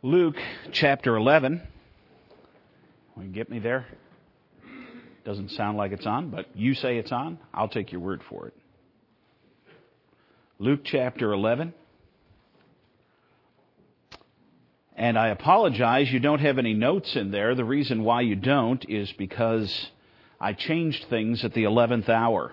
Luke chapter 11. Will you get me there? Doesn't sound like it's on, but you say it's on. I'll take your word for it. Luke chapter 11. And I apologize, you don't have any notes in there. The reason why you don't is because I changed things at the 11th hour.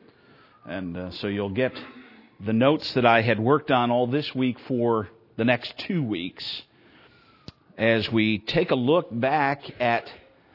And so you'll get the notes that I had worked on all this week for the next 2 weeks as we take a look back at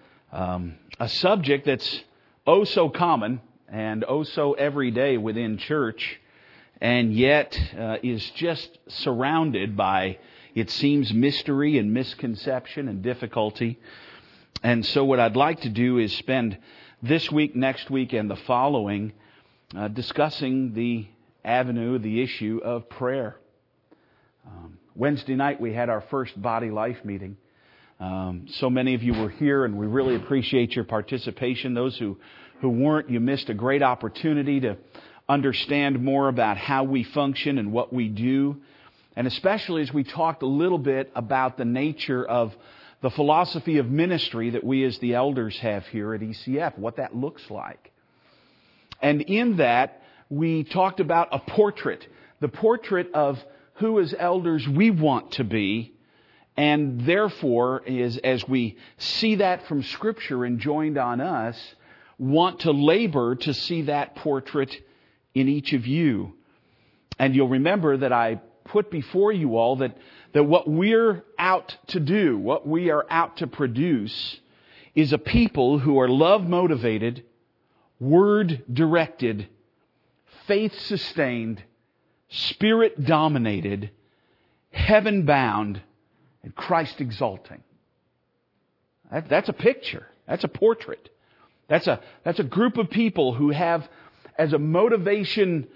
a subject that's oh so common and oh so everyday within church, and yet is just surrounded by, it seems, mystery and misconception and difficulty. And so what I'd like to do is spend this week, next week, and the following discussing the avenue, the issue of prayer. Wednesday night we had our first Body Life meeting. So many of you were here, and we really appreciate your participation. Those who weren't, you missed a great opportunity to understand more about how we function and what we do. And especially as we talked a little bit about the nature of the philosophy of ministry that we as the elders have here at ECF, what that looks like. And in that, we talked about a portrait, the portrait of who as elders we want to be, and therefore, as we see that from Scripture enjoined on us, want to labor to see that portrait in each of you. And you'll remember that I put before you all that what we're out to do, what we are out to produce, is a people who are love-motivated, word-directed, faith-sustained, Spirit-dominated, heaven-bound, and Christ-exalting. That's a picture. That's a portrait. That's a group of people who have as a motivation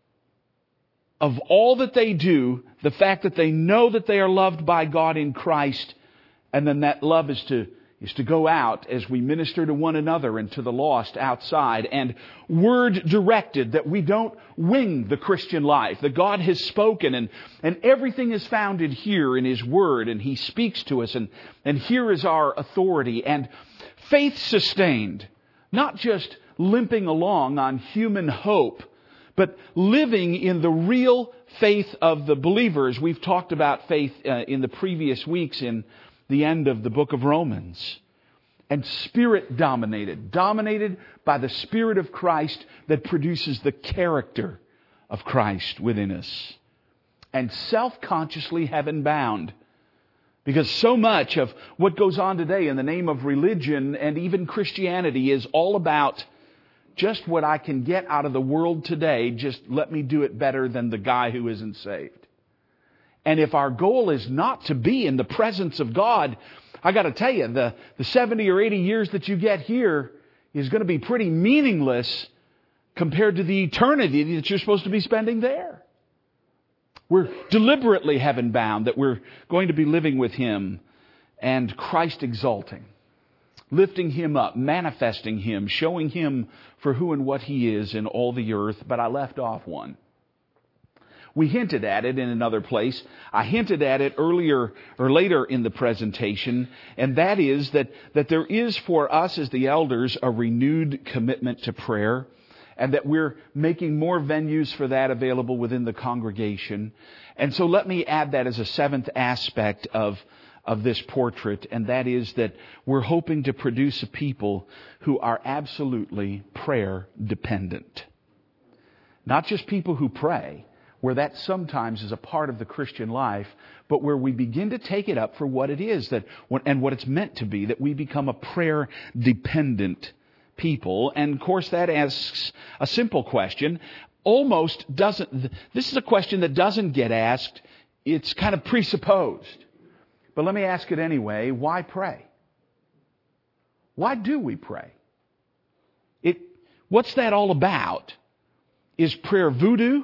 of all that they do, the fact that they know that they are loved by God in Christ, and then that love is to go out as we minister to one another and to the lost outside, and word-directed, that we don't wing the Christian life, that God has spoken, and everything is founded here in His Word, and He speaks to us, and here is our authority, and faith-sustained, not just limping along on human hope, but living in the real faith of the believers. We've talked about faith in the previous weeks in the end of the book of Romans. And Spirit-dominated, dominated by the Spirit of Christ that produces the character of Christ within us. And self-consciously heaven-bound. Because so much of what goes on today in the name of religion and even Christianity is all about just what I can get out of the world today. Just let me do it better than the guy who isn't saved. And if our goal is not to be in the presence of God, I got to tell you, the 70 or 80 years that you get here is going to be pretty meaningless compared to the eternity that you're supposed to be spending there. We're deliberately heaven-bound, that we're going to be living with Him and Christ exalting, lifting Him up, manifesting Him, showing Him for who and what He is in all the earth. But I left off one. We hinted at it in another place. I hinted at it earlier or later in the presentation, and that is that there is for us as the elders a renewed commitment to prayer, and that we're making more venues for that available within the congregation. And so let me add that as a seventh aspect of this portrait, and that is that we're hoping to produce a people who are absolutely prayer dependent. Not just people who pray, where that sometimes is a part of the Christian life, but where we begin to take it up for what it is and what it's meant to be, that we become a prayer-dependent people. And of course that asks a simple question. This is a question that doesn't get asked. It's kind of presupposed. But let me ask it anyway. Why pray? Why do we pray? What's that all about? Is prayer voodoo?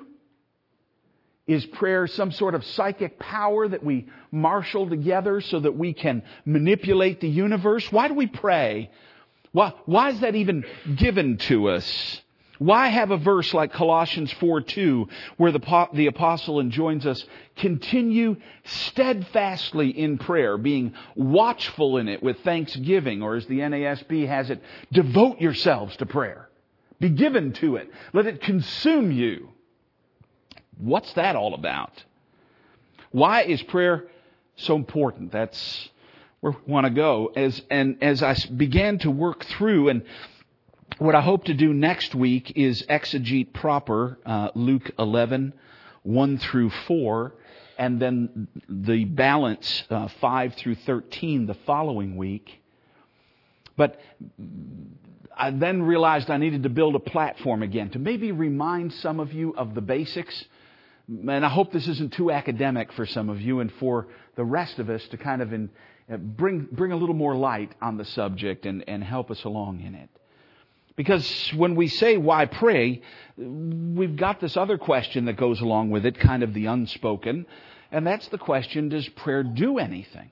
Is prayer some sort of psychic power that we marshal together so that we can manipulate the universe? Why do we pray? Why is that even given to us? Why have a verse like Colossians 4:2 where the apostle enjoins us, continue steadfastly in prayer, being watchful in it with thanksgiving, or as the NASB has it, devote yourselves to prayer. Be given to it. Let it consume you. What's that all about? Why is prayer so important? That's where we want to go. As I began to work through, and what I hope to do next week is exegete proper Luke 11, 1 through 4, and then the balance 5 through 13 the following week. But I then realized I needed to build a platform again to maybe remind some of you of the basics. And I hope this isn't too academic for some of you, and for the rest of us to kind of bring a little more light on the subject and help us along in it. Because when we say why pray, we've got this other question that goes along with it, kind of the unspoken, and that's the question, does prayer do anything?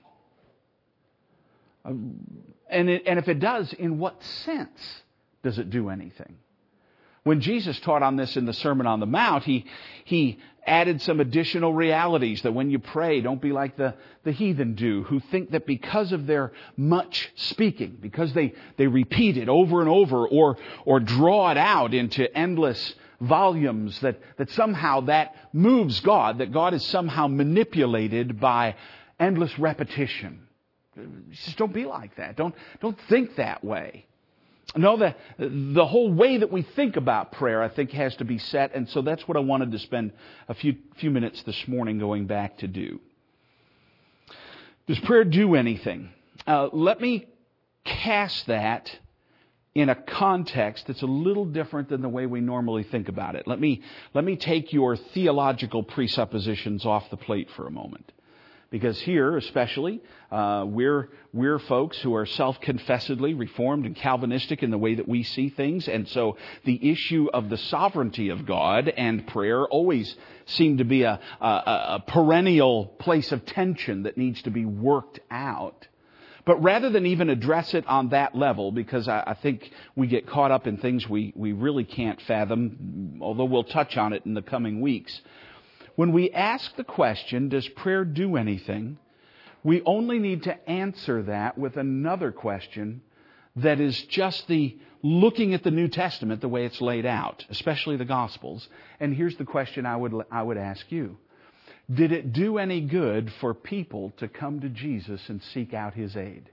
And if it does, in what sense does it do anything? When Jesus taught on this in the Sermon on the Mount, he added some additional realities that when you pray, don't be like the heathen do, who think that because of their much speaking, because they repeat it over and over or draw it out into endless volumes, that somehow that moves God, that God is somehow manipulated by endless repetition. Just don't be like that. Don't think that way. No, the whole way that we think about prayer, I think, has to be set. And so that's what I wanted to spend a few minutes this morning going back to do. Does prayer do anything? Let me cast that in a context that's a little different than the way we normally think about it. Let me take your theological presuppositions off the plate for a moment. Because here, especially, we're folks who are self-confessedly Reformed and Calvinistic in the way that we see things. And so the issue of the sovereignty of God and prayer always seem to be a perennial place of tension that needs to be worked out. But rather than even address it on that level, because I think we get caught up in things we really can't fathom, although we'll touch on it in the coming weeks. When we ask the question, does prayer do anything? We only need to answer that with another question that is just the looking at the New Testament the way it's laid out, especially the Gospels. And here's the question I would ask you. Did it do any good for people to come to Jesus and seek out His aid?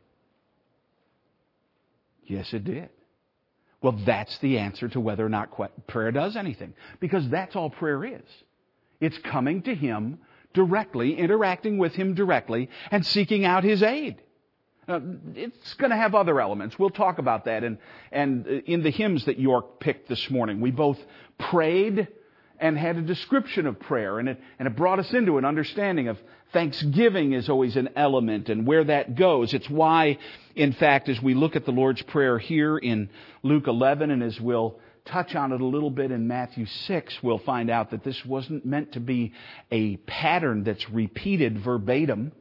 Yes, it did. Well, that's the answer to whether or not prayer does anything. Because that's all prayer is. It's coming to Him directly, interacting with Him directly, and seeking out His aid. It's going to have other elements. We'll talk about that. And in the hymns that York picked this morning, we both prayed and had a description of prayer. And it brought us into an understanding of thanksgiving is always an element and where that goes. It's why, in fact, as we look at the Lord's Prayer here in Luke 11, and as we'll touch on it a little bit in Matthew 6, we'll find out that this wasn't meant to be a pattern that's repeated verbatim.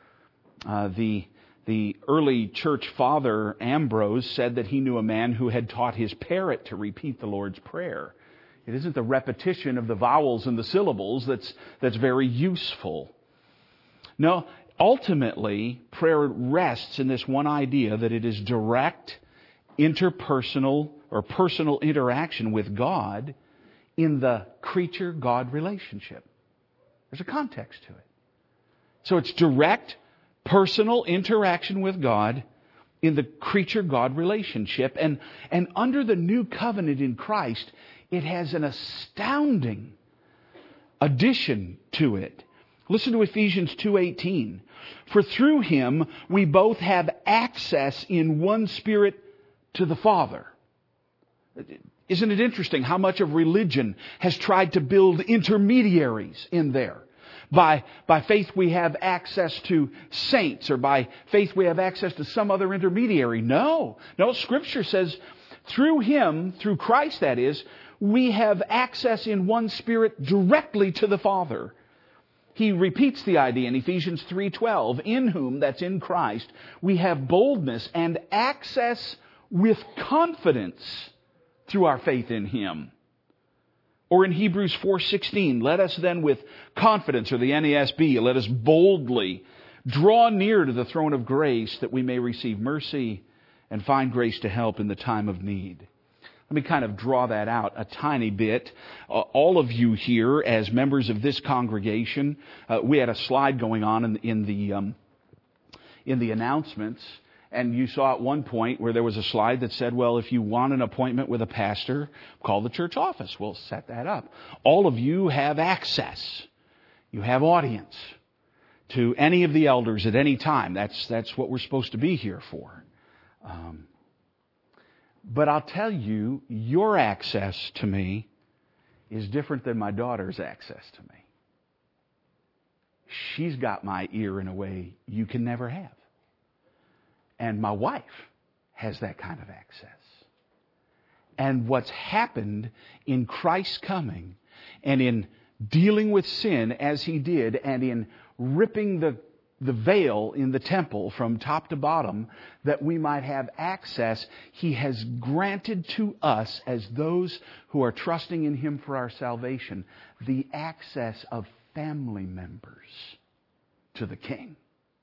The early church father, Ambrose, said that he knew a man who had taught his parrot to repeat the Lord's Prayer. It isn't the repetition of the vowels and the syllables that's very useful. No, ultimately, prayer rests in this one idea that it is direct, interpersonal, or personal interaction with God in the creature-God relationship. There's a context to it. So it's direct, personal interaction with God in the creature-God relationship. And under the new covenant in Christ, it has an astounding addition to it. Listen to Ephesians 2:18. For through Him we both have access in one Spirit to the Father. Isn't it interesting how much of religion has tried to build intermediaries in there? By faith we have access to saints, or by faith we have access to some other intermediary. No, Scripture says through Him, through Christ that is, we have access in one Spirit directly to the Father. He repeats the idea in Ephesians 3:12, in whom, that's in Christ, we have boldness and access with confidence through our faith in Him. Or in Hebrews 4:16, let us then with confidence, or the NASB, let us boldly draw near to the throne of grace that we may receive mercy and find grace to help in the time of need. Let me kind of draw that out a tiny bit. All of you here, as members of this congregation, we had a slide going on in the announcements. And you saw at one point where there was a slide that said, well, if you want an appointment with a pastor, call the church office. We'll set that up. All of you have access. You have audience to any of the elders at any time. That's what we're supposed to be here for. But I'll tell you, your access to me is different than my daughter's access to me. She's got my ear in a way you can never have. And my wife has that kind of access. And what's happened in Christ's coming and in dealing with sin as He did and in ripping the veil in the temple from top to bottom that we might have access, He has granted to us as those who are trusting in Him for our salvation the access of family members to the King,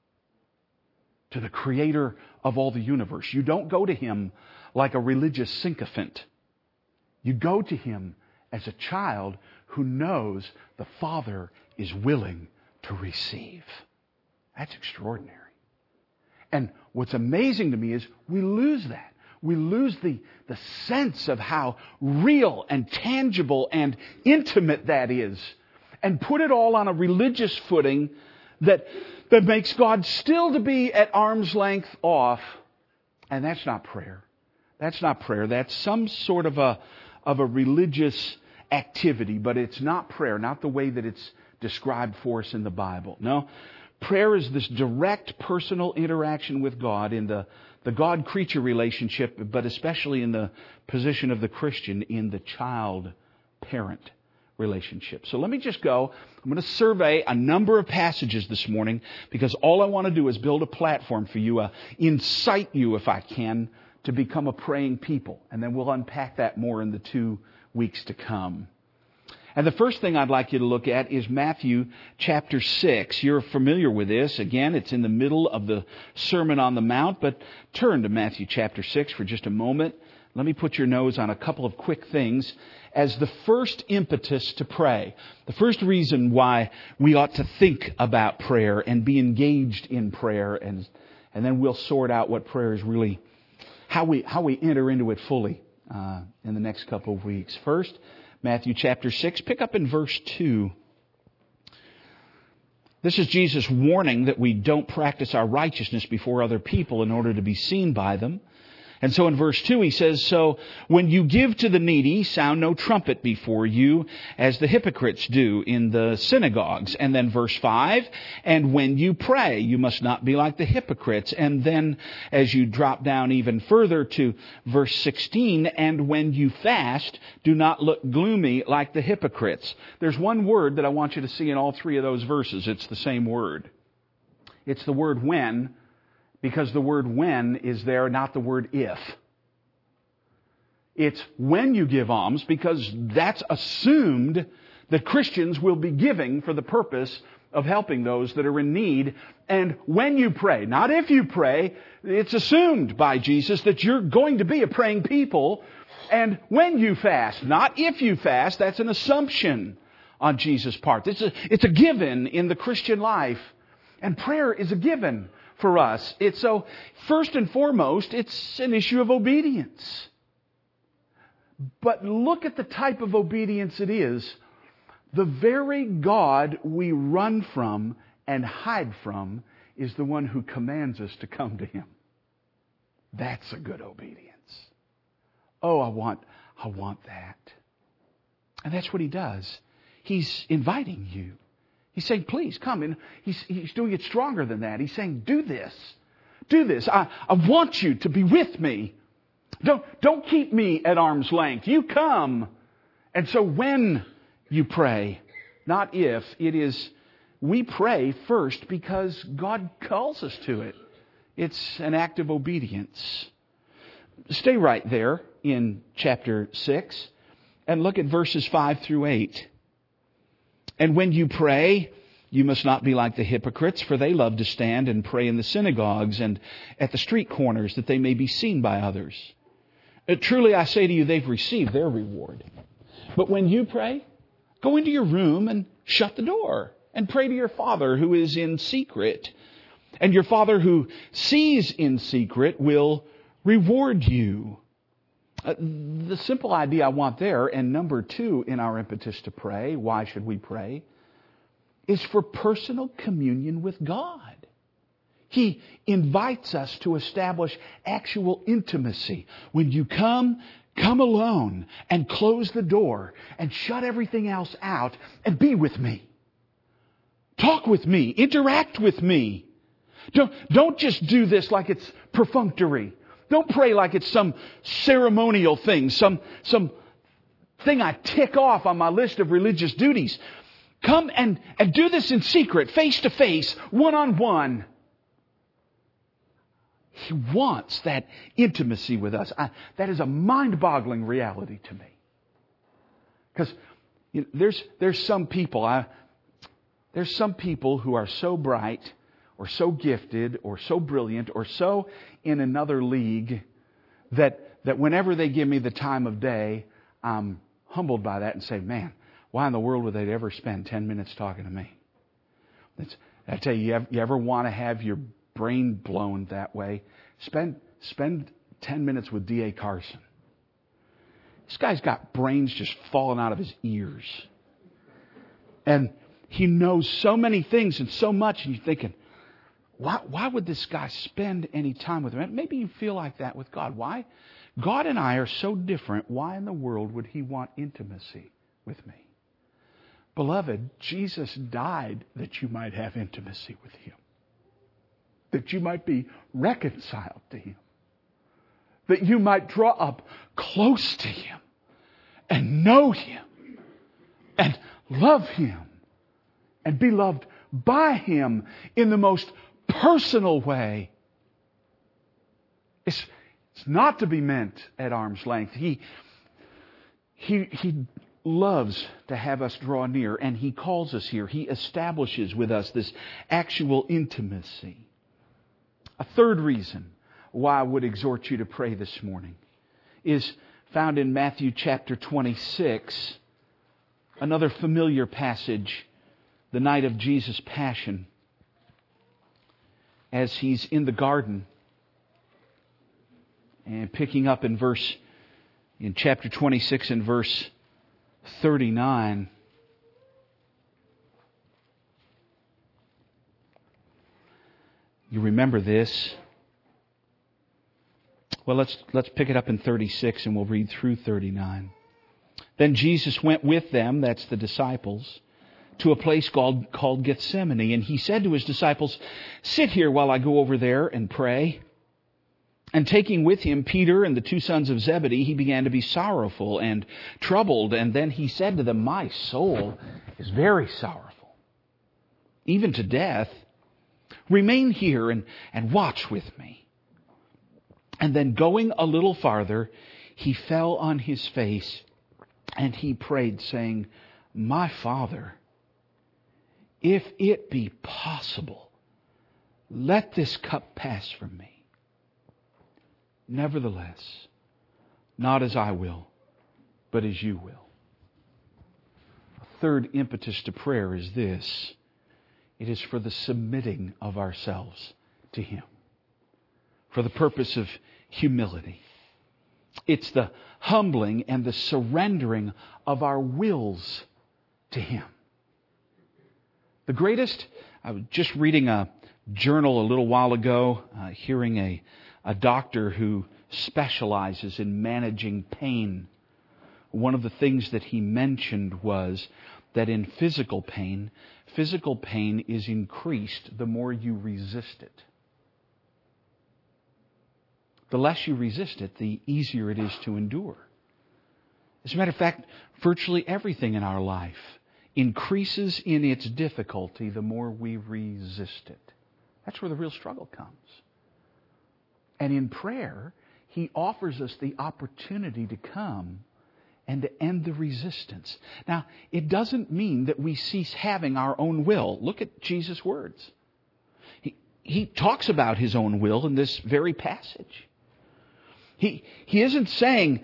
to the Creator of all the universe. You don't go to Him like a religious sycophant. You go to Him as a child who knows the Father is willing to receive. That's extraordinary. And what's amazing to me is we lose that. We lose the sense of how real and tangible and intimate that is, and put it all on a religious footing that makes God still to be at arm's length off. And that's not prayer. That's not prayer. That's some sort of a religious activity, but it's not prayer, not the way that it's described for us in the Bible. No, prayer is this direct personal interaction with God in the God-creature relationship, but especially in the position of the Christian in the child-parent relationship. So let me just go. I'm going to survey a number of passages this morning because all I want to do is build a platform for you, incite you, if I can, to become a praying people. And then we'll unpack that more in the 2 weeks to come. And the first thing I'd like you to look at is Matthew chapter 6. You're familiar with this. Again, it's in the middle of the Sermon on the Mount, but turn to Matthew chapter 6 for just a moment. Let me put your nose on a couple of quick things as the first impetus to pray. The first reason why we ought to think about prayer and be engaged in prayer, and then we'll sort out what prayer is really, how we enter into it fully in the next couple of weeks. First, Matthew chapter 6, pick up in verse 2. This is Jesus' warning that we don't practice our righteousness before other people in order to be seen by them. And so in verse 2 he says, so when you give to the needy, sound no trumpet before you, as the hypocrites do in the synagogues. And then verse 5, and when you pray, you must not be like the hypocrites. And then as you drop down even further to verse 16, and when you fast, do not look gloomy like the hypocrites. There's one word that I want you to see in all three of those verses. It's the same word. It's the word when. Because the word when is there, not the word if. It's when you give alms, because that's assumed that Christians will be giving for the purpose of helping those that are in need. And when you pray, not if you pray, it's assumed by Jesus that you're going to be a praying people. And when you fast, not if you fast, that's an assumption on Jesus' part. It's a given in the Christian life. And prayer is a given for us. It's so, first and foremost, it's an issue of obedience. But look at the type of obedience it is. The very God we run from and hide from is the one who commands us to come to Him. That's a good obedience. Oh, I want that. And that's what He does. He's inviting you. He's saying, please come. And he's doing it stronger than that. He's saying, do this. Do this. I want you to be with me. Don't keep me at arm's length. You come. And so when you pray, not if, it is, we pray first because God calls us to it. It's an act of obedience. stay right there in chapter 6 and look at verses 5 through 8. And when you pray, you must not be like the hypocrites, for they love to stand and pray in the synagogues and at the street corners, that they may be seen by others. Truly I say to you, they've received their reward. But when you pray, go into your room and shut the door and pray to your Father who is in secret. And your Father who sees in secret will reward you. The simple idea I want there, and number 2 in our impetus to pray, why should we pray, is for personal communion with God. He invites us to establish actual intimacy. When you come alone and close the door and shut everything else out and be with me. Talk with me. Interact with me. Don't just do this like it's perfunctory. Don't pray like it's some ceremonial thing, some thing I tick off on my list of religious duties. Come and do this in secret, face to face, one-on-one. He wants that intimacy with us. That is a mind-boggling reality to me. Because there's some people who are so bright or so gifted or so brilliant or so in another league that whenever they give me the time of day, I'm humbled by that and say, man, why in the world would they ever spend 10 minutes talking to me? I tell you, you ever want to have your brain blown that way? Spend 10 minutes with D.A. Carson. This guy's got brains just falling out of his ears. And he knows so many things and so much, and you're thinking, why would this guy spend any time with him? Maybe you feel like that with God. Why? God and I are so different. Why in the world would He want intimacy with me? Beloved, Jesus died that you might have intimacy with Him. That you might be reconciled to Him. That you might draw up close to Him and know Him and love Him and be loved by Him in the most personal way. It's not to be meant at arm's length. He loves to have us draw near, and He calls us here. He establishes with us this actual intimacy. A third reason why I would exhort you to pray this morning is found in Matthew chapter 26, another familiar passage, the night of Jesus' Passion, as He's in the garden, and picking up in chapter 26 and verse 39. You remember this. Well, let's pick it up in 36 and we'll read through 39. Then Jesus went with them, that's the disciples, to a place called Gethsemane. And He said to His disciples, sit here while I go over there and pray. And taking with Him Peter and the 2 sons of Zebedee, He began to be sorrowful and troubled. And then He said to them, my soul is very sorrowful, even to death. Remain here and watch with me. And then going a little farther, He fell on His face and He prayed, saying, my Father, if it be possible, let this cup pass from me. Nevertheless, not as I will, but as you will. A third impetus to prayer is this. It is for the submitting of ourselves to Him. For the purpose of humility. It's the humbling and the surrendering of our wills to Him. The greatest, I was just reading a journal a little while ago, hearing a doctor who specializes in managing pain. One of the things that he mentioned was that in physical pain is increased the more you resist it. The less you resist it, the easier it is to endure. As a matter of fact, virtually everything in our life increases in its difficulty the more we resist it. That's where the real struggle comes. And in prayer, He offers us the opportunity to come and to end the resistance. Now, it doesn't mean that we cease having our own will. Look at Jesus' words. He talks about His own will in this very passage. He isn't saying,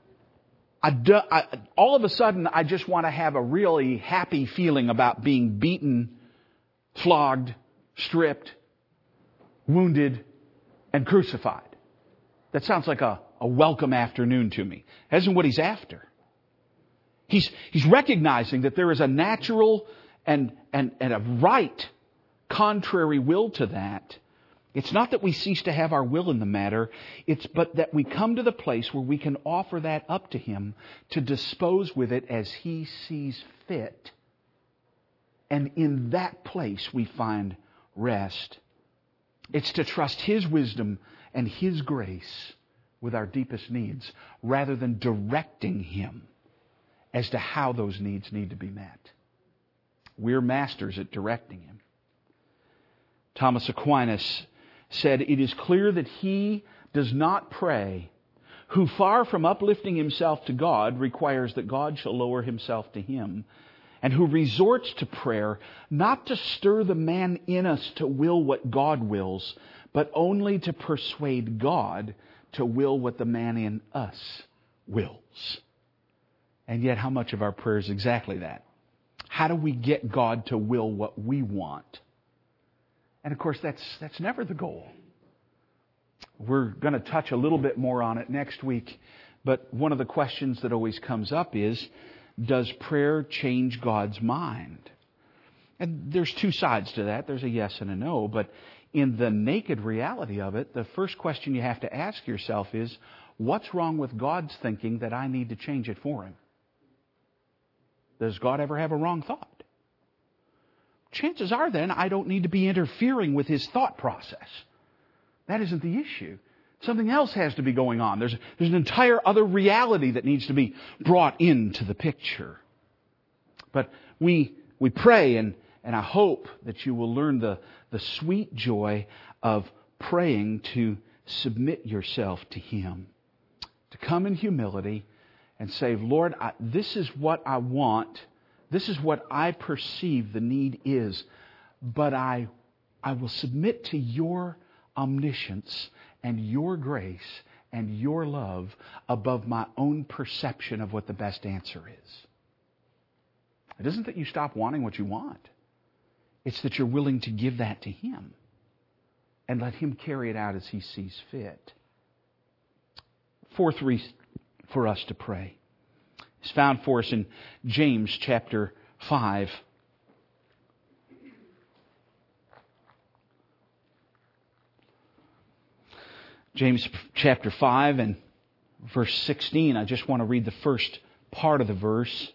all of a sudden I just want to have a really happy feeling about being beaten, flogged, stripped, wounded, and crucified. That sounds like a welcome afternoon to me. That isn't what He's after. He's recognizing that there is a natural and a right contrary will to that. It's not that we cease to have our will in the matter, but that we come to the place where we can offer that up to Him to dispose with it as He sees fit. And in that place we find rest. It's to trust His wisdom and His grace with our deepest needs, rather than directing Him as to how those needs need to be met. We're masters at directing Him. Thomas Aquinas said, "It is clear that he does not pray who, far from uplifting himself to God, requires that God shall lower Himself to him, and who resorts to prayer not to stir the man in us to will what God wills, but only to persuade God to will what the man in us wills." And yet, how much of our prayer is exactly that? How do we get God to will what we want? And of course, that's never the goal. We're going to touch a little bit more on it next week. But one of the questions that always comes up is, does prayer change God's mind? And there's two sides to that. There's a yes and a no. But in the naked reality of it, the first question you have to ask yourself is, what's wrong with God's thinking that I need to change it for Him? Does God ever have a wrong thought? Chances are then I don't need to be interfering with His thought process. That isn't the issue. Something else has to be going on. There's an entire other reality that needs to be brought into the picture. But we pray, and I hope that you will learn the sweet joy of praying to submit yourself to Him. To come in humility and say, Lord, this is what I want. This is what I perceive the need is. But I will submit to Your omniscience and Your grace and Your love above my own perception of what the best answer is. It isn't that you stop wanting what you want. It's that you're willing to give that to Him and let Him carry it out as He sees fit. Fourth reason for us to pray is found for us in James chapter 5. James chapter 5 and verse 16. I just want to read the first part of the verse,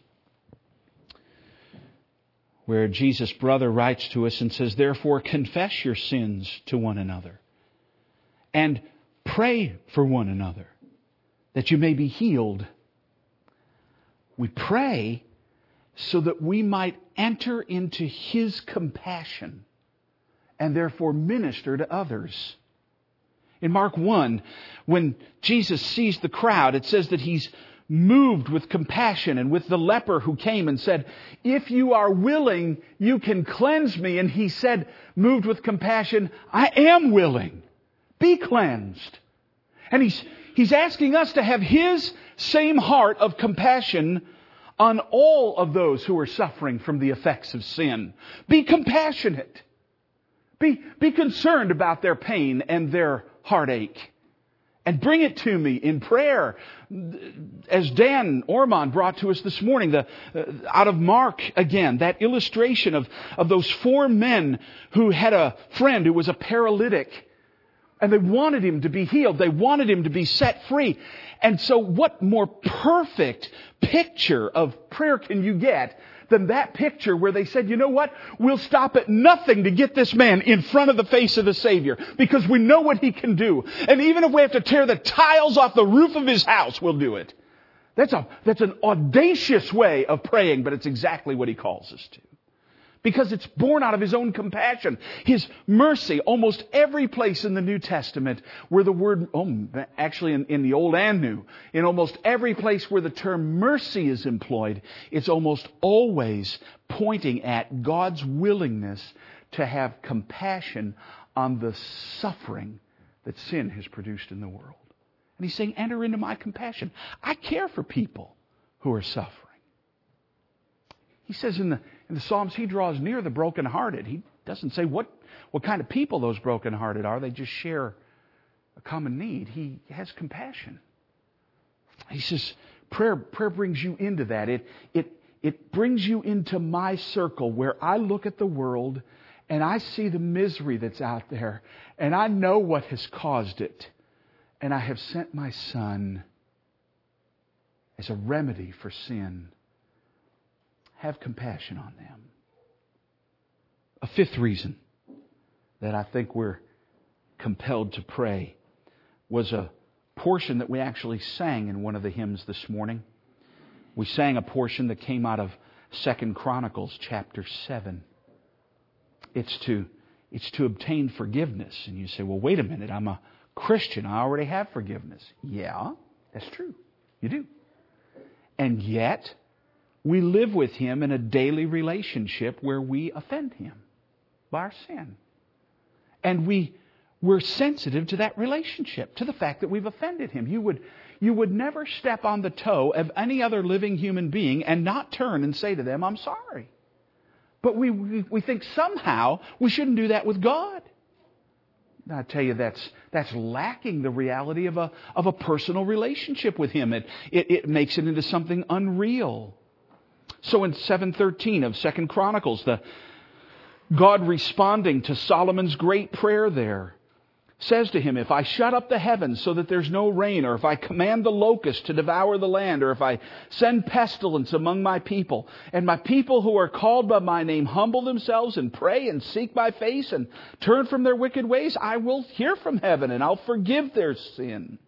where Jesus' brother writes to us and says, "Therefore confess your sins to one another and pray for one another that you may be healed." We pray so that we might enter into His compassion and therefore minister to others. In Mark 1, when Jesus sees the crowd, it says that He's moved with compassion, and with the leper who came and said, "If you are willing, you can cleanse me." And He said, moved with compassion, "I am willing. Be cleansed." And He's asking us to have His same heart of compassion on all of those who are suffering from the effects of sin. Be compassionate. Be concerned about their pain and their heartache. And bring it to me in prayer. As Dan Ormond brought to us this morning, out of Mark again, that illustration of those 4 men who had a friend who was a paralytic. And they wanted him to be healed. They wanted him to be set free. And so what more perfect picture of prayer can you get than that picture where they said, you know what? We'll stop at nothing to get this man in front of the face of the Savior because we know what He can do. And even if we have to tear the tiles off the roof of His house, we'll do it. That's an audacious way of praying, but it's exactly what He calls us to. because it's born out of His own compassion. His mercy, almost every place in the New Testament where the word, actually in the Old and New, in almost every place where the term mercy is employed, it's almost always pointing at God's willingness to have compassion on the suffering that sin has produced in the world. And He's saying, enter into my compassion. I care for people who are suffering. He says in the Psalms, He draws near the brokenhearted. He doesn't say what kind of people those brokenhearted are. They just share a common need. He has compassion. He says, prayer brings you into that. It brings you into my circle where I look at the world and I see the misery that's out there, and I know what has caused it. And I have sent my Son as a remedy for sin. Have compassion on them. A fifth reason that I think we're compelled to pray was a portion that we actually sang in one of the hymns this morning. We sang a portion that came out of 2 Chronicles chapter 7. It's to obtain forgiveness. And you say, well, wait a minute, I'm a Christian. I already have forgiveness. Yeah, that's true. You do. And yet, we live with Him in a daily relationship where we offend Him by our sin. And we're sensitive to that relationship, to the fact that we've offended Him. You would never step on the toe of any other living human being and not turn and say to them, I'm sorry. But we think somehow we shouldn't do that with God. I tell you, that's lacking the reality of a personal relationship with Him. It makes it into something unreal. So in 7:13 of 2 Chronicles, God responding to Solomon's great prayer there says to him, if I shut up the heavens so that there's no rain, or if I command the locust to devour the land, or if I send pestilence among my people, and my people who are called by my name humble themselves and pray and seek my face and turn from their wicked ways, I will hear from heaven and I'll forgive their sin.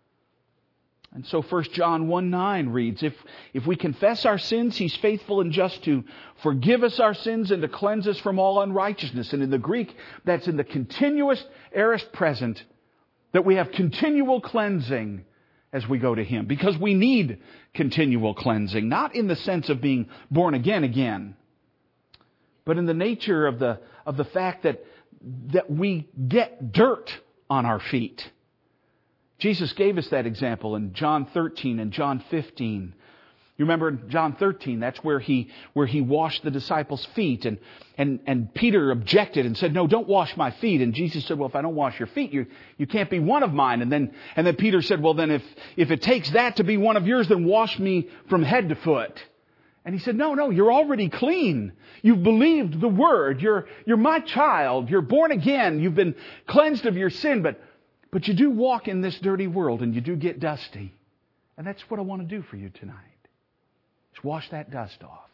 And so 1 John 1:9 reads, if we confess our sins, He's faithful and just to forgive us our sins and to cleanse us from all unrighteousness. And in the Greek, that's in the continuous aorist present, that we have continual cleansing as we go to Him. Because we need continual cleansing, not in the sense of being born again, but in the nature of the fact that we get dirt on our feet. Jesus gave us that example in John 13 and John 15. You remember in John 13, that's where he washed the disciples' feet. And Peter objected and said, no, don't wash my feet. And Jesus said, well, if I don't wash your feet, you can't be one of mine. And then Peter said, well, then if it takes that to be one of yours, then wash me from head to foot. And He said, no, you're already clean. You've believed the Word. You're my child. You're born again. You've been cleansed of your sin. But you do walk in this dirty world and you do get dusty. And that's what I want to do for you tonight. Just wash that dust off.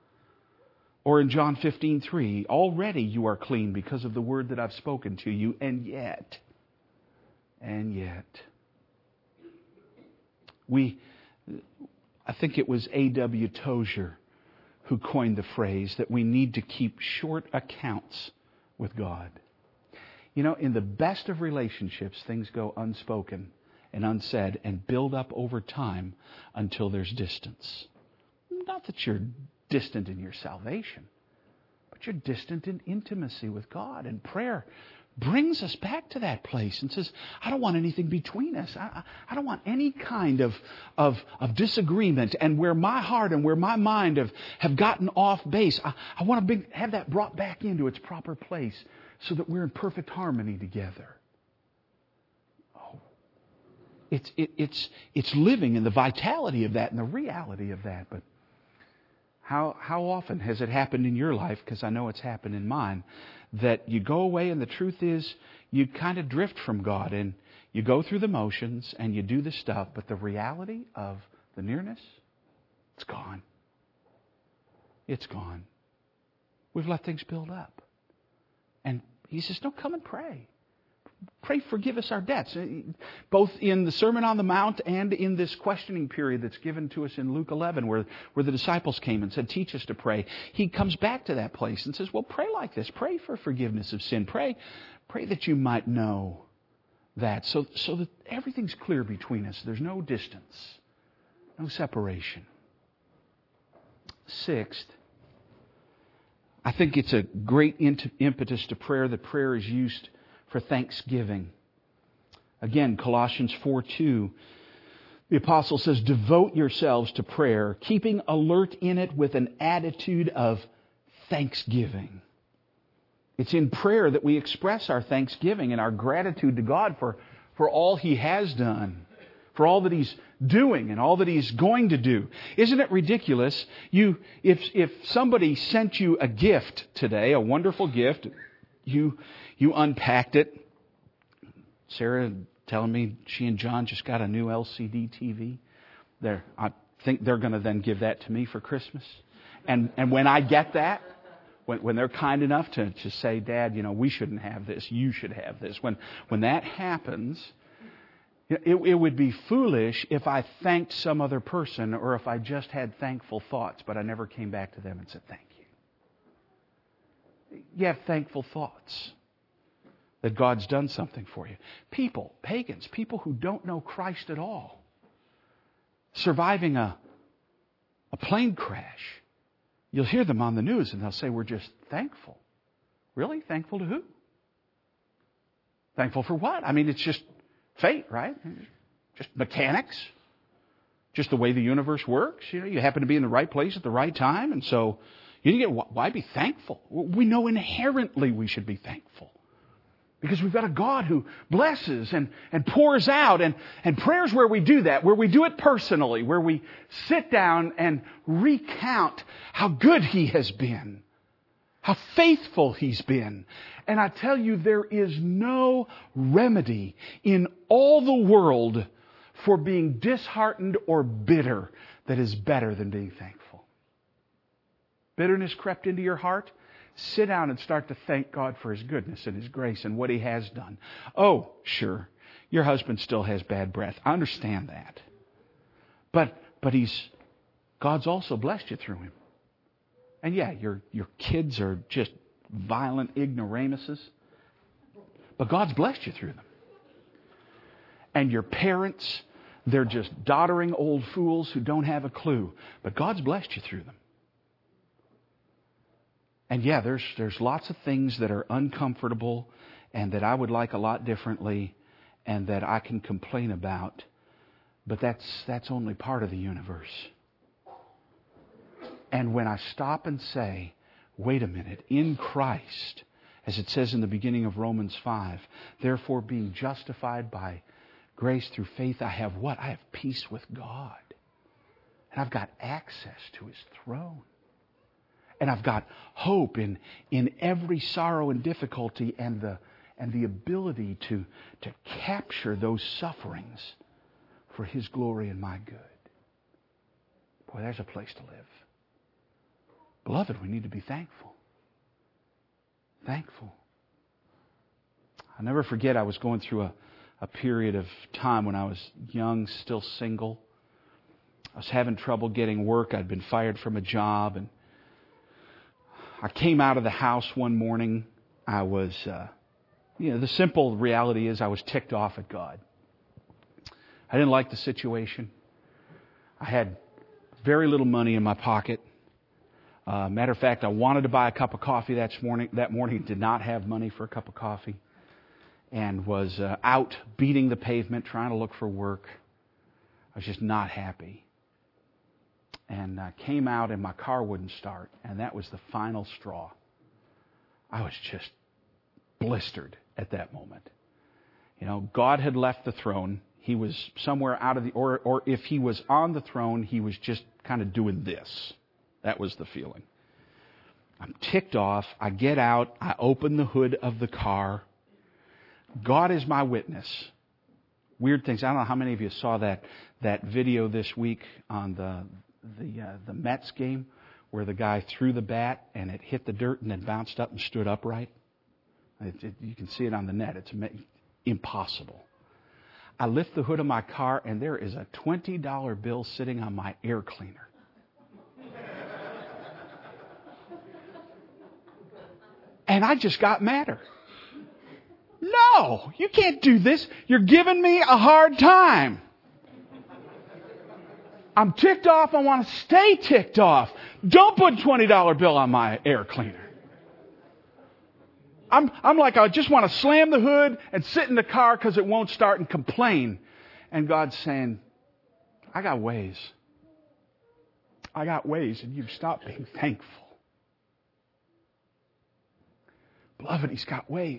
Or in John 15:3, already you are clean because of the word that I've spoken to you. And yet, I think it was A.W. Tozier who coined the phrase that we need to keep short accounts with God. You know, in the best of relationships, things go unspoken and unsaid and build up over time until there's distance. Not that you're distant in your salvation, but you're distant in intimacy with God. And prayer brings us back to that place and says, I don't want anything between us. I don't want any kind of disagreement. And where my heart and where my mind have gotten off base, I want to have that brought back into its proper place so that we're in perfect harmony together. Oh, it's living in the vitality of that and the reality of that. But how often has it happened in your life, because I know it's happened in mine, that you go away and the truth is you kind of drift from God and you go through the motions and you do the stuff, but the reality of the nearness, it's gone. It's gone. We've let things build up. And He says, no, come and pray. pray forgive us our debts. Both in the Sermon on the Mount and in this questioning period that's given to us in Luke 11 where the disciples came and said, teach us to pray. He comes back to that place and says, well, pray like this. Pray for forgiveness of sin. Pray that you might know that so that everything's clear between us. There's no distance, no separation. Sixth, I think it's a great impetus to prayer that prayer is used for thanksgiving. Again, Colossians 4:2, the apostle says, devote yourselves to prayer, keeping alert in it with an attitude of thanksgiving. It's in prayer that we express our thanksgiving and our gratitude to God for all He has done, for all that He's doing and all that He's going to do. Isn't it ridiculous? If somebody sent you a gift today, a wonderful gift, you unpacked it. Sarah telling me she and John just got a new LCD TV. I think they're going to then give that to me for Christmas. And when I get that, when they're kind enough to say, Dad, we shouldn't have this, you should have this. When that happens, it would be foolish if I thanked some other person or if I just had thankful thoughts, but I never came back to them and said, thank you. You have thankful thoughts that God's done something for you. People, pagans, people who don't know Christ at all, surviving a plane crash. You'll hear them on the news and they'll say, we're just thankful. Really? Thankful to who? Thankful for what? I mean, it's just fate, right? Just mechanics. Just the way the universe works. You happen to be in the right place at the right time. And so, why be thankful? We know inherently we should be thankful. Because we've got a God who blesses and pours out. And prayer's where we do that. Where we do it personally. Where we sit down and recount how good He has been. How faithful He's been. And I tell you, there is no remedy in all the world for being disheartened or bitter that is better than being thankful. Bitterness crept into your heart? Sit down and start to thank God for His goodness and His grace and what He has done. Oh, sure, your husband still has bad breath. I understand that. But God's also blessed you through him. And yeah, your kids are just violent ignoramuses. But God's blessed you through them. And your parents, they're just doddering old fools who don't have a clue. But God's blessed you through them. And yeah, there's lots of things that are uncomfortable and that I would like a lot differently and that I can complain about. But that's only part of the universe. And when I stop and say, wait a minute, in Christ, as it says in the beginning of Romans 5, therefore being justified by grace through faith, I have what? I have peace with God. And I've got access to His throne. And I've got hope in every sorrow and difficulty and the ability to capture those sufferings for His glory and my good. Boy, there's a place to live. Beloved, we need to be thankful. Thankful. I'll never forget I was going through a period of time when I was young, still single. I was having trouble getting work. I'd been fired from a job, and I came out of the house one morning. I was, the simple reality is I was ticked off at God. I didn't like the situation. I had very little money in my pocket. Matter of fact, I wanted to buy a cup of coffee that morning. Did not have money for a cup of coffee. And was out beating the pavement trying to look for work. I was just not happy. And came out and my car wouldn't start. And that was the final straw. I was just blistered at that moment. God had left the throne. He was somewhere out of the... Or if He was on the throne, He was just kind of doing this. That was the feeling. I'm ticked off. I get out. I open the hood of the car. God is my witness. Weird things. I don't know how many of you saw that video this week on the Mets game where the guy threw the bat and it hit the dirt and then bounced up and stood upright. You can see it on the net. It's amazing. impossible. I lift the hood of my car and there is a $20 bill sitting on my air cleaner. And I just got madder. No, you can't do this. You're giving me a hard time. I'm ticked off. I want to stay ticked off. Don't put a $20 bill on my air cleaner. I'm like, I just want to slam the hood and sit in the car because it won't start and complain. And God's saying, I got ways. I got ways, and you've stopped being thankful. Beloved, He's got ways.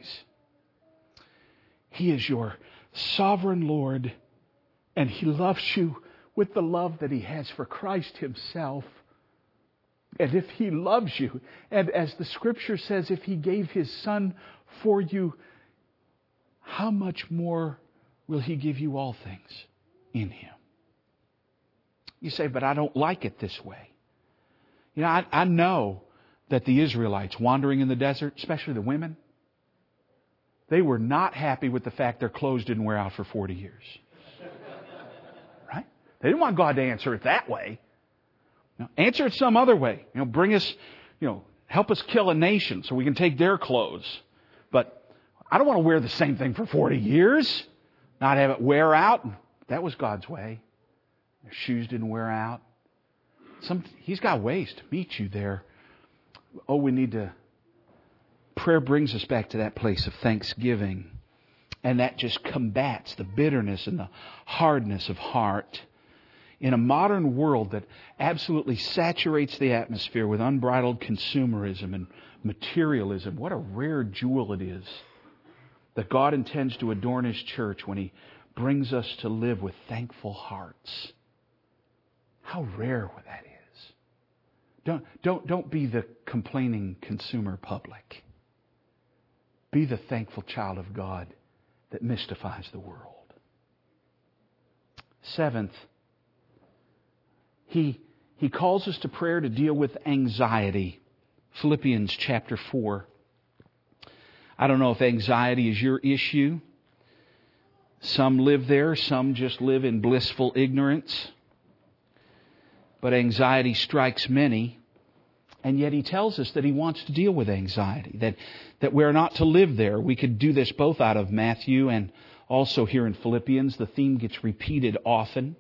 He is your sovereign Lord, and He loves you with the love that He has for Christ Himself. And if He loves you, and as the Scripture says, if He gave His Son for you, how much more will He give you all things in Him? You say, but I don't like it this way. You know, I know that the Israelites wandering in the desert, especially the women, they were not happy with the fact their clothes didn't wear out for 40 years. Right? They didn't want God to answer it that way. No, answer it some other way. Bring us, help us kill a nation so we can take their clothes. But I don't want to wear the same thing for 40 years. Not have it wear out. That was God's way. Their shoes didn't wear out. He's got ways to meet you there. Oh, prayer brings us back to that place of thanksgiving. And that just combats the bitterness and the hardness of heart. In a modern world that absolutely saturates the atmosphere with unbridled consumerism and materialism, what a rare jewel it is that God intends to adorn His church when He brings us to live with thankful hearts. How rare that is. Don't be the complaining consumer public. Be the thankful child of God that mystifies the world. Seventh, He calls us to prayer to deal with anxiety. Philippians chapter 4. I don't know if anxiety is your issue. Some live there, some just live in blissful ignorance. But anxiety strikes many. And yet He tells us that He wants to deal with anxiety, that we're not to live there. We could do this both out of Matthew and also here in Philippians. The theme gets repeated often.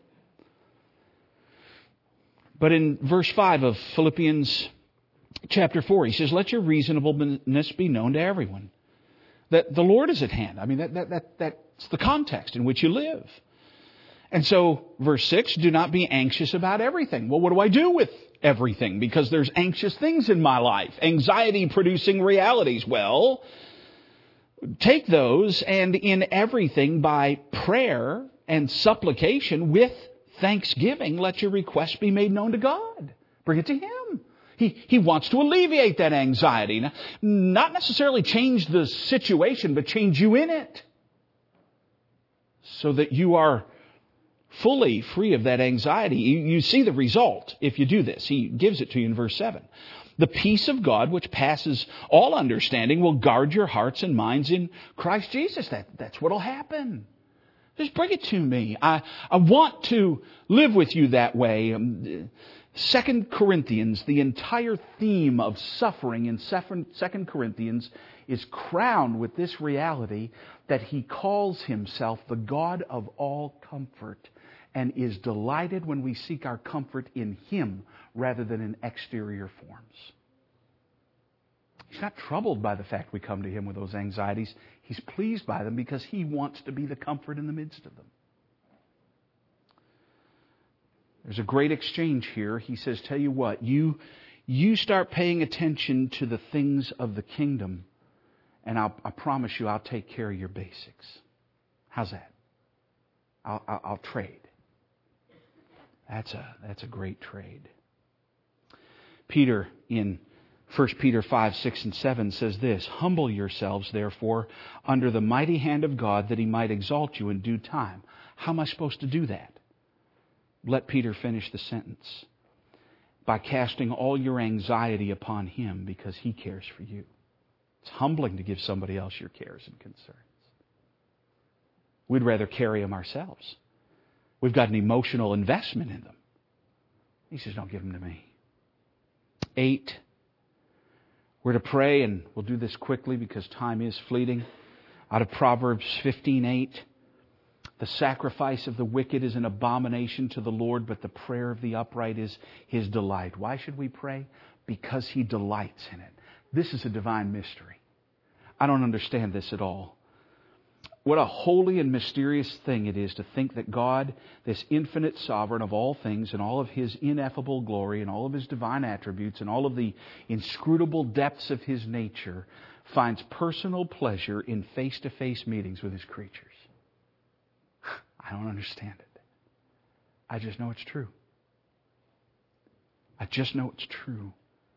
But in verse 5 of Philippians chapter 4, he says, let your reasonableness be known to everyone. That the Lord is at hand. I mean, that's the context in which you live. And so, verse 6, do not be anxious about everything. Well, what do I do with everything? Because there's anxious things in my life. Anxiety producing realities. Well, take those and in everything by prayer and supplication with thanksgiving, let your requests be made known to God. Bring it to Him. He wants to alleviate that anxiety. Now, not necessarily change the situation, but change you in it. So that you are fully free of that anxiety. You see the result if you do this. He gives it to you in verse 7. The peace of God, which passes all understanding, will guard your hearts and minds in Christ Jesus. That's what will happen. Just bring it to me. I want to live with you that way. 2 Corinthians, the entire theme of suffering in 2 Corinthians is crowned with this reality that He calls Himself the God of all comfort and is delighted when we seek our comfort in Him rather than in exterior forms. He's not troubled by the fact we come to Him with those anxieties. He's pleased by them because He wants to be the comfort in the midst of them. There's a great exchange here. He says, tell you what, you start paying attention to the things of the kingdom, and I promise you I'll take care of your basics. How's that? I'll trade. That's a great trade. Peter in 1 Peter 5, 6, and 7 says this, humble yourselves, therefore, under the mighty hand of God, that He might exalt you in due time. How am I supposed to do that? Let Peter finish the sentence. By casting all your anxiety upon Him, because He cares for you. It's humbling to give somebody else your cares and concerns. We'd rather carry them ourselves. We've got an emotional investment in them. He says, don't give them to me. 8, we're to pray, and we'll do this quickly because time is fleeting. Out of Proverbs 15:8, the sacrifice of the wicked is an abomination to the Lord, but the prayer of the upright is His delight. Why should we pray? Because He delights in it. This is a divine mystery. I don't understand this at all. What a holy and mysterious thing it is to think that God, this infinite sovereign of all things and all of His ineffable glory and all of His divine attributes and all of the inscrutable depths of His nature, finds personal pleasure in face-to-face meetings with His creatures. I don't understand it. I just know it's true. I just know it's true.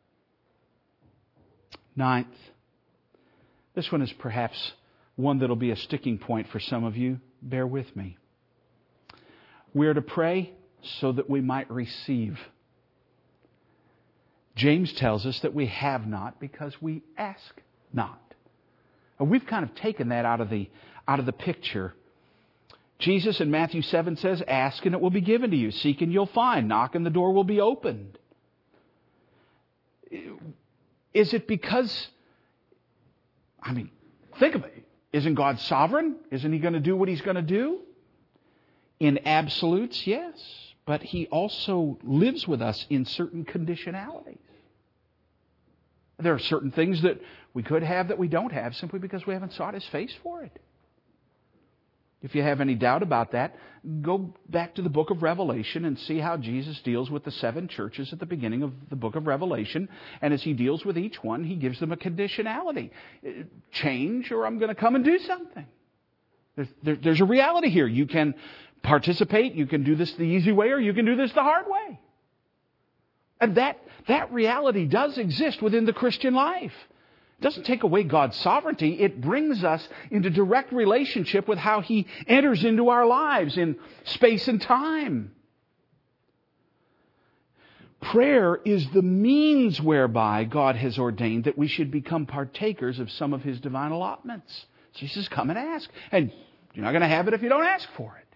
9th, this one is perhaps one that'll be a sticking point for some of you. Bear with me. We're to pray so that we might receive. James tells us that we have not because we ask not. And we've kind of taken that out of the picture. Jesus in Matthew 7 says, ask and it will be given to you. Seek and you'll find. Knock and the door will be opened. Is it because, think of it. Isn't God sovereign? Isn't He going to do what He's going to do? In absolutes, yes. But He also lives with us in certain conditionalities. There are certain things that we could have that we don't have simply because we haven't sought His face for it. If you have any doubt about that, go back to the book of Revelation and see how Jesus deals with the 7 churches at the beginning of the book of Revelation. And as He deals with each one, He gives them a conditionality. Change or I'm going to come and do something. There's a reality here. You can participate, you can do this the easy way, or you can do this the hard way. And that reality does exist within the Christian life. It doesn't take away God's sovereignty. It brings us into direct relationship with how He enters into our lives in space and time. Prayer is the means whereby God has ordained that we should become partakers of some of His divine allotments. So He says, come and ask. And you're not going to have it if you don't ask for it.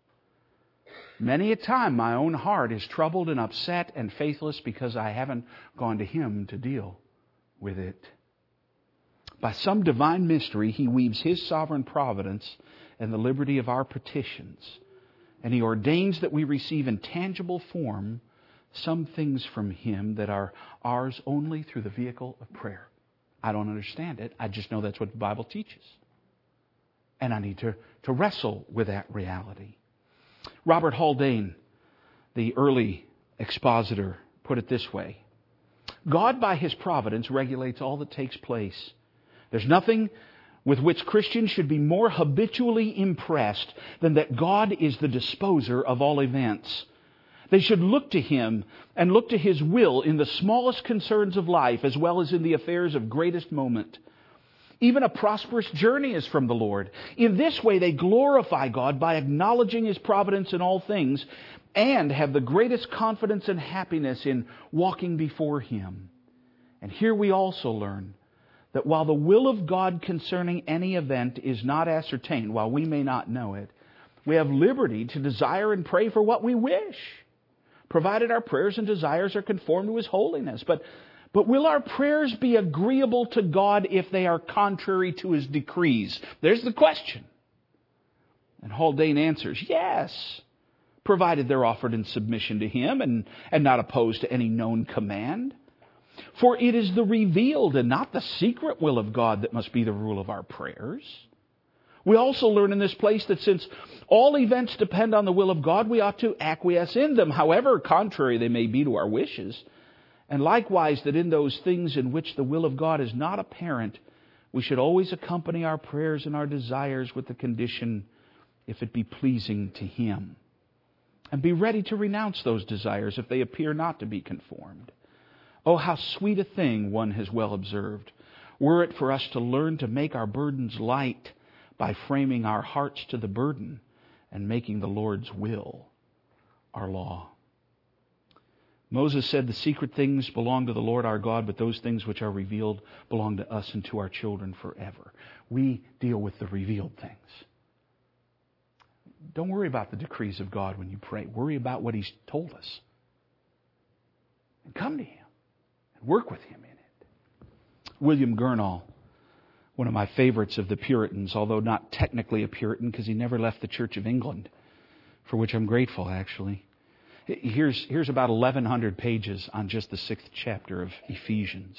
Many a time my own heart is troubled and upset and faithless because I haven't gone to Him to deal with it. By some divine mystery, He weaves His sovereign providence and the liberty of our petitions. And He ordains that we receive in tangible form some things from Him that are ours only through the vehicle of prayer. I don't understand it. I just know that's what the Bible teaches. And I need to wrestle with that reality. Robert Haldane, the early expositor, put it this way. God, by His providence, regulates all that takes place. There's nothing with which Christians should be more habitually impressed than that God is the disposer of all events. They should look to Him and look to His will in the smallest concerns of life as well as in the affairs of greatest moment. Even a prosperous journey is from the Lord. In this way, they glorify God by acknowledging His providence in all things and have the greatest confidence and happiness in walking before Him. And here we also learn that while the will of God concerning any event is not ascertained, while we may not know it, we have liberty to desire and pray for what we wish, provided our prayers and desires are conformed to His holiness. But will our prayers be agreeable to God if they are contrary to His decrees? There's the question. And Haldane answers, yes, provided they're offered in submission to Him and not opposed to any known command. For it is the revealed and not the secret will of God that must be the rule of our prayers. We also learn in this place that since all events depend on the will of God, we ought to acquiesce in them, however contrary they may be to our wishes. And likewise that in those things in which the will of God is not apparent, we should always accompany our prayers and our desires with the condition, if it be pleasing to Him. And be ready to renounce those desires if they appear not to be conformed. Oh, how sweet a thing, one has well observed, were it for us to learn to make our burdens light by framing our hearts to the burden and making the Lord's will our law. Moses said, the secret things belong to the Lord our God, but those things which are revealed belong to us and to our children forever. We deal with the revealed things. Don't worry about the decrees of God when you pray. Worry about what He's told us. And come to Him and work with Him in it. William Gurnall, one of my favorites of the Puritans, although not technically a Puritan because he never left the Church of England, for which I'm grateful, actually. Here's about 1,100 pages on just the 6th chapter of Ephesians.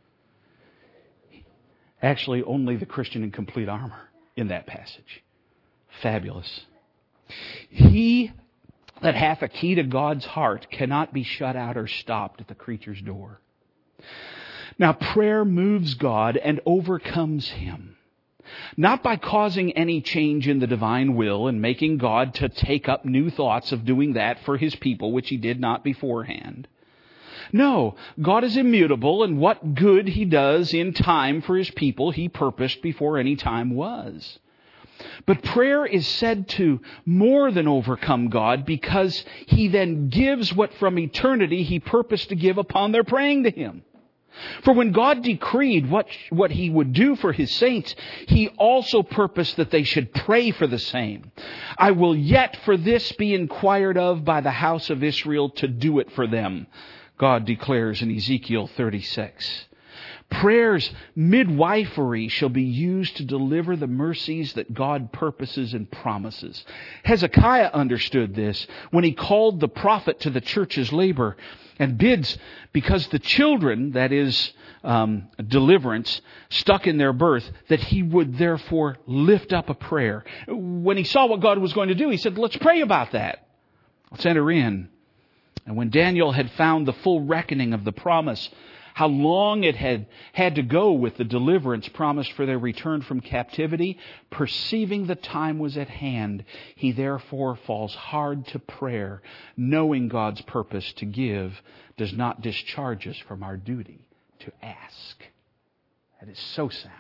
Actually, only the Christian in complete armor in that passage. Fabulous. He that hath a key to God's heart cannot be shut out or stopped at the creature's door. Now, prayer moves God and overcomes Him. Not by causing any change in the divine will and making God to take up new thoughts of doing that for His people, which He did not beforehand. No, God is immutable, and what good He does in time for His people, He purposed before any time was. But prayer is said to more than overcome God because He then gives what from eternity He purposed to give upon their praying to Him. For when God decreed what He would do for His saints, He also purposed that they should pray for the same. I will yet for this be inquired of by the house of Israel to do it for them, God declares in Ezekiel 36. Prayer's midwifery shall be used to deliver the mercies that God purposes and promises. Hezekiah understood this when he called the prophet to the church's labor and bids, because the children, that is, deliverance, stuck in their birth, that he would therefore lift up a prayer. When he saw what God was going to do, he said, let's pray about that. Let's enter in. And when Daniel had found the full reckoning of the promise, how long it had to go with the deliverance promised for their return from captivity, perceiving the time was at hand, he therefore falls hard to prayer, knowing God's purpose to give does not discharge us from our duty to ask. That is so sound.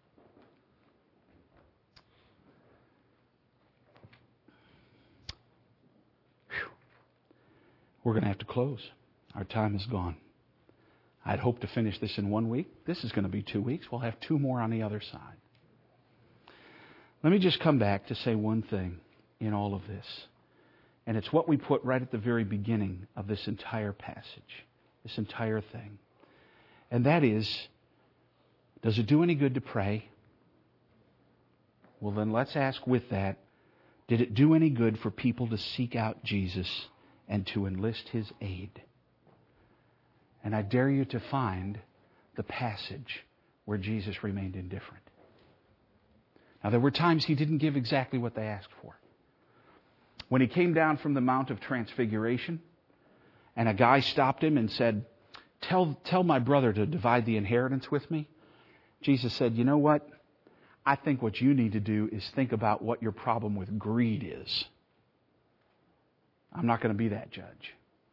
Whew. We're going to have to close. Our time is gone. I'd hoped to finish this in 1 week. This is going to be 2 weeks. We'll have 2 more on the other side. Let me just come back to say one thing in all of this. And it's what we put right at the very beginning of this entire passage, this entire thing. And that is, does it do any good to pray? Well, then let's ask with that, did it do any good for people to seek out Jesus and to enlist His aid? And I dare you to find the passage where Jesus remained indifferent. Now, there were times He didn't give exactly what they asked for. When He came down from the Mount of Transfiguration, and a guy stopped Him and said, Tell my brother to divide the inheritance with me. Jesus said, you know what? I think what you need to do is think about what your problem with greed is. I'm not going to be that judge.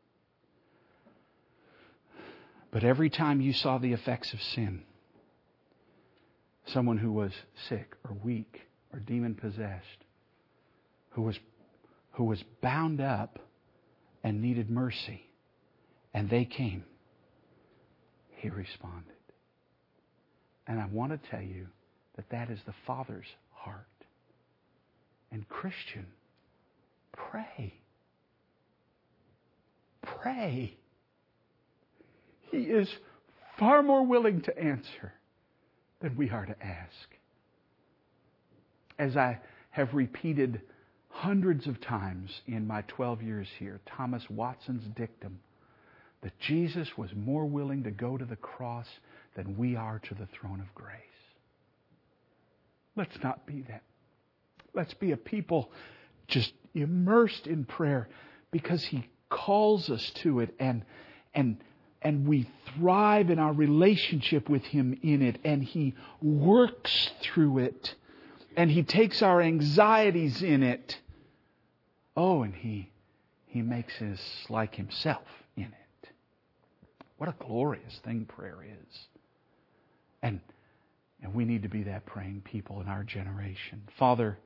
But every time you saw the effects of sin, someone who was sick or weak or demon-possessed, who was bound up and needed mercy, and they came, He responded. And I want to tell you that is the Father's heart. And Christian, pray. Pray. He is far more willing to answer than we are to ask. As I have repeated hundreds of times in my 12 years here, Thomas Watson's dictum that Jesus was more willing to go to the cross than we are to the throne of grace. Let's not be that. Let's be a people just immersed in prayer because He calls us to it and we thrive in our relationship with Him in it, and He works through it, and He takes our anxieties in it. Oh, and He makes us like Himself in it. What a glorious thing prayer is. And we need to be that praying people in our generation. Father,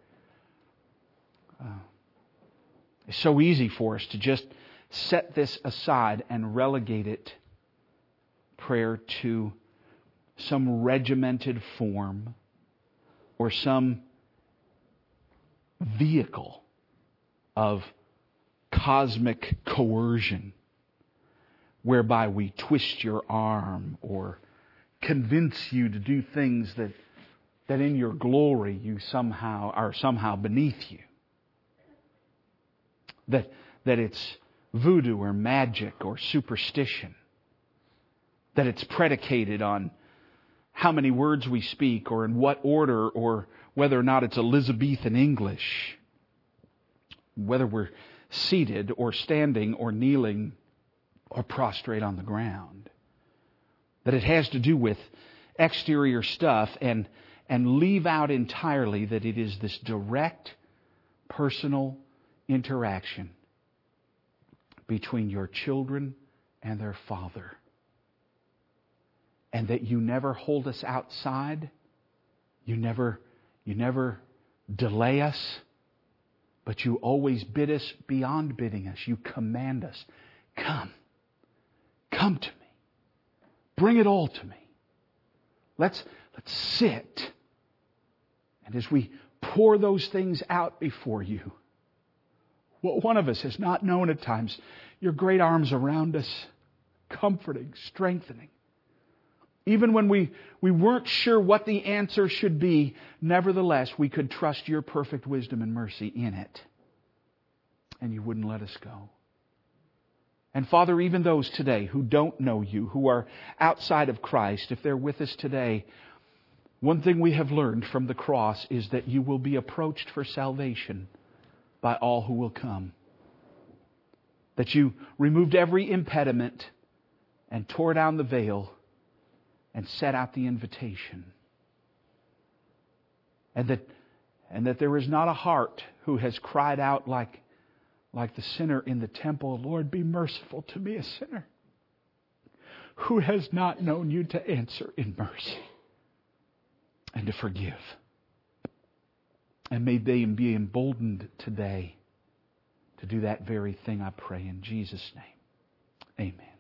it's so easy for us to just set this aside and relegate it, prayer, to some regimented form or some vehicle of cosmic coercion, whereby we twist your arm or convince you to do things that in your glory you are somehow beneath you. That it's voodoo or magic or superstition. That it's predicated on how many words we speak or in what order or whether or not it's Elizabethan English. Whether we're seated or standing or kneeling or prostrate on the ground. That it has to do with exterior stuff and leave out entirely that it is this direct, personal interaction between your children and their Father. And that you never hold us outside. You never delay us. But you always bid us beyond bidding us. You command us. Come. Come to me. Bring it all to me. Let's sit. And as we pour those things out before you, what one of us has not known at times, your great arms around us, comforting, strengthening. Even when we weren't sure what the answer should be, nevertheless, we could trust your perfect wisdom and mercy in it. And you wouldn't let us go. And Father, even those today who don't know you, who are outside of Christ, if they're with us today, one thing we have learned from the cross is that you will be approached for salvation by all who will come. That you removed every impediment and tore down the veil and set out the invitation. And that there is not a heart who has cried out like the sinner in the temple, Lord, be merciful to me, a sinner, who has not known you to answer in mercy and to forgive. And may they be emboldened today to do that very thing, I pray in Jesus' name. Amen.